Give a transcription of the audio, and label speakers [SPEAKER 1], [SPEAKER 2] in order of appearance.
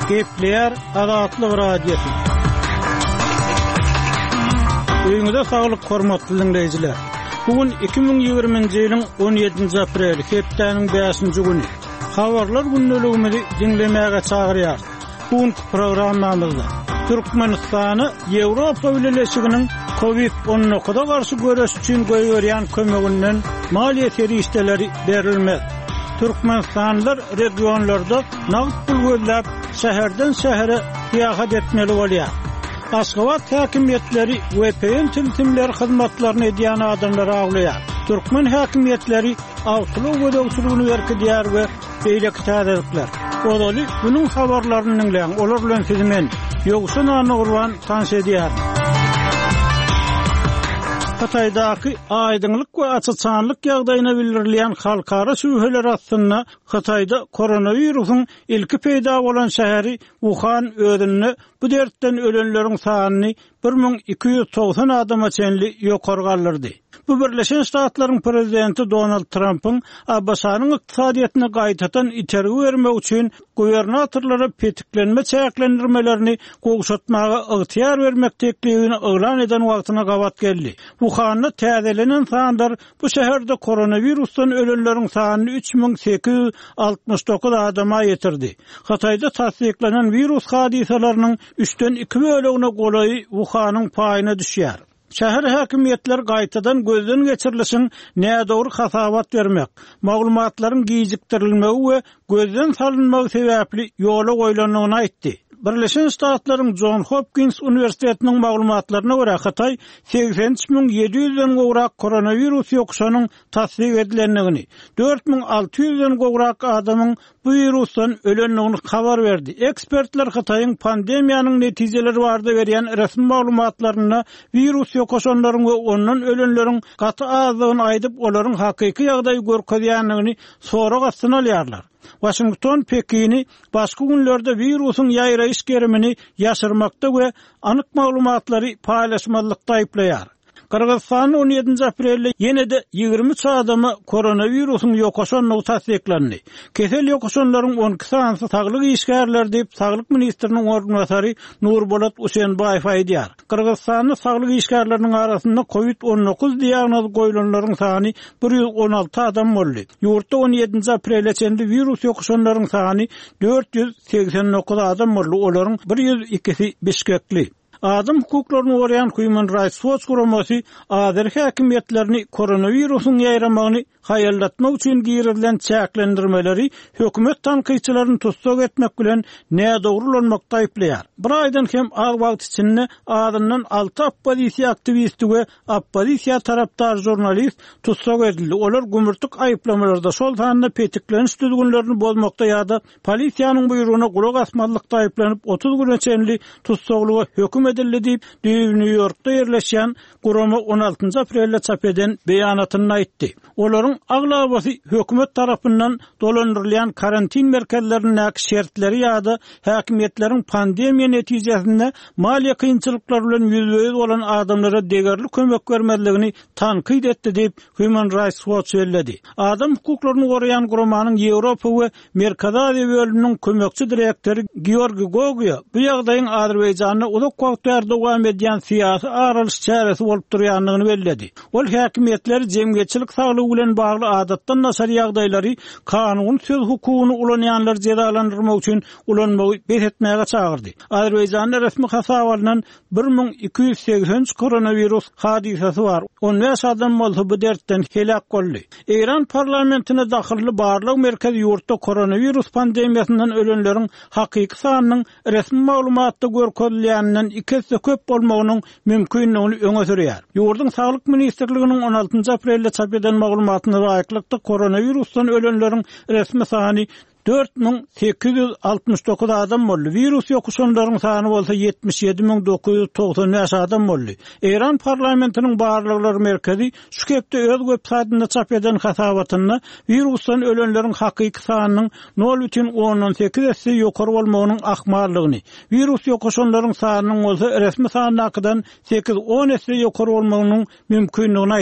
[SPEAKER 1] Gepler Azatlyk radiosu. Öňüňizde saglyk hormatly dinleýijiler. Bugün 2020-nji ýylyň 17-nji apreli, hepdeniň 5-nji güni. Habarlar günneligimizi dinlemäge çagyrýar. Bugünkü programmamyzda Türkmenistany Ýewropa Birleşiginiň COVID-19-a garşy göreş üçin goýberýän kömeginden maliýe terişdeleri berilmez. Türkmenistanlylar regionlarda nagd pul gözläp şäherden şähere seýahat etmeli bolýar. Aşgabat häkimetleri VPN tiltimleri hyzmatlaryny edýän adamlary aglaýar. Türkmen häkimetleri awtlyk gödögçülügini berkidýär we beýleki täzelikler. Olaly bunyň habarlaryny dinleýän olar bilen sizmen Ýogsun Anagurban tanış edýär. Hataydaky aýdyňlyk we açyçanlyk ýagdaýyna bildirilýän halkara süýheler aslynda Hatayda koronawirusyň ilki peýda bolan şäheri Wuhan ödünni bu dertten ölenleriň sanyny 1290 adama çenli ýokary galdyrdy. Bu Birleşen Ştatlaryň prezidenti Donald Trump'yň Abbasanyň ykdysadyetine gaýtatan itergi bermek üçin gubernatorlara petiklenme çäklendirmelerini gowşatmaga ygtyar bermek teklibini elan eden wagtyna gabat geldi. Wuhan'da täzelenen sandar bu şäherde koronavirusdan ölenleriň sanyny 3869 adama ýetirdi. Hatayda tasdiklanan virus hadisalarynyň 3-den 2 bölegine golaý Wuhan'yň paýyna düşýär. Şäher häkimetler gaýtadan gözden geçirilişin nädogry hasabat bermek, maglumatlaryň gijikdirilmegi we gözden salynmagy sebäpli ýola goýulanlygyny aýtdy. Birleşen Ştatlaryň Johns Hopkins Üniversitetiniň maglumatlaryna görä Hatay 83.700-den gowrak koronavirus ýokuşanyň tasdik edilenligini, 4.600-den gowrak adamyň bu virusdan ölenligini habar berdi. Ekspertler Hataýyň pandemiýanyň netijeleri barada berýän resmi maglumatlaryna virus ýokuşanlaryň we ondan ölenleriň gaty azlygyny aýdyp olaryň hakyky ýagdaý görkezýänligini sorak astyna alýarlar. Washington Pekini başga günlerde virusyň ýaýraýyş gerimini ýaşyrmakda we anyk maglumatlary paýlaşmalykda aýplaýar. Kırgızstan 17 aprelde yenide 23 adamı koronavirusun ýokuşanlygy tasdiklendi. Kesel ýokuşanlaryň 12 sanyny saglyk işgärler diýip Saglyk ministriniň ornatary Nurbolat Usenbaýew aýdýar. Kırgızstanyň saglyk işgärleriniň arasynda COVID-19 diagnoz goýulanlaryň sany 116 adam boldy. Ýurtda 17 aprelde çendi virus ýokuşanlaryň sany 489 adam boldy. Olaryň 102-si Bişkekli. Adam hukuklaryny goraýan Human Rights Watch guramasy azar häkimetlerini koronavirusyň ýaýramagyny haýallatmak üçin girilen çäklendirmeleri hökümet tanqyçylaryny tutsak etmek bilen nädogrulanmakda aýplaýar. Bir aýdan hem az wagt içinde adamdan 6 oppozisiýa aktivisti we oppozisiýa tarapdar jurnalist tutsak edildi. Olar gümürtük aýplamalarda şol sanyna petikleniş düzgünlerini bozmakda ýa-da polisiýanyň buyruguna gulak asmanlykda aýplanyp 30 güne çenli tutsaklyga höküm edildi diýip New York'ta ýerleşýän gurama 16 aprelde çap eden beýanatyny aýtdy. Olaryň aglabasy hökümet tarapyndan dolandyrylýan karantin merkezleriniň şertleri ýa-da häkimetleriň pandemiýa netijesinde maliýe kynçylyklary bilen ýüzbeýiz bolan adamlara degerli kömek bermezligini tanqid etdi diýip Human Rights Watch söyledi. Adam hukuklaryny goraýan guramanyň Ýewropa we Merkezi Aziýa bölüminiň kömekçi direktori Georgi Gogia bu ýagdaýyň Azerbaýjanyna uzak wagtlarda dowam edýän syýasy aralyş çäresi bolup durýanlygyny bellädi. Ol häkimetler jemgyýetçilik saglygy bilen bagly adatdan nasar ýagdaýlary kanun söz hukugyny ulanýanlar jezalandyrmak üçin ulanmagy beretmäge çagyrdy. Azerbaýjanyň resmi hasabatynyň 1283 koronavirus hadisesi bar. 15 adam bolsa bu dertten helak boldy. İran parlamentine dahilli barlyk merkez ýurtda koronavirus pandemiýasyndan ölenleriň hakyky sanynyň resmi maglumatda görkezilýäninden 2 köp bolmagynyň mümkinligini öňe sürýär. Ýurduň Saglyk ministrliginiň 16 aprelde çap eden maglumatyna aýklykda koronavirusdan ölenleriň resmi sany 4869 adam boldy. Virus ýokuşanlaryň sany bolsa 77995 adam boldy. İran parlamentiniň barlyklary merkezi şu kepde öz websaytynda çap eden hasabatyny virusdan ölenleriň hakyky sanynyň 0,18 ýokary bolmagynyň ahmarlygyny, virus ýokuşanlaryň sanynyň bolsa resmi sanynakydan 8-10 ýokary bolmagynyň mümkinligini